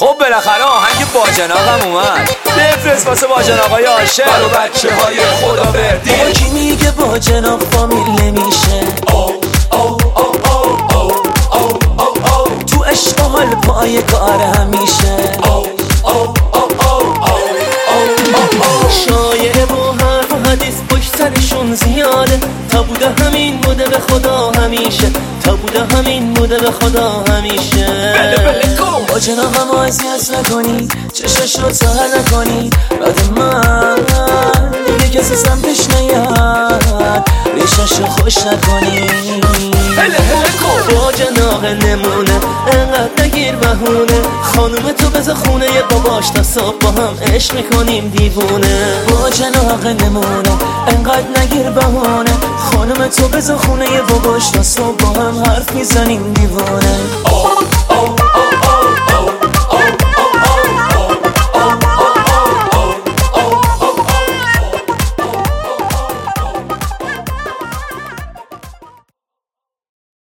خب بالاخره آهنگ باجناقم اومد. بفرست واسه باجناقای عاشق برو بچه های خدا بردی. بابا کی میگه باجناق فامیل نمیشه؟ تو عشق حال پای کار همیشه. شایعه با حرف و حدیث پشت سرشون زیاده. تا بوده همین بوده به خدا همیشه. تا بوده همین بوده به خدا همیشه. بله کن باجناقم اذیت نکنی، چششو سهر نکنی. بعد من دیگه کسی سمتش نیاد، ریششو خوش نکنی. باجناق نمونه انقدر نگیر بهونه. خانوم تو بذار خونه ی باباش تا صبح با هم عشق میکنیم دیوونه. باجناق نمونه انقدر نگیر بهونه. خانوم تو بذار خونه ی باباش تا صبح با هم حرف میزنیم دیوونه.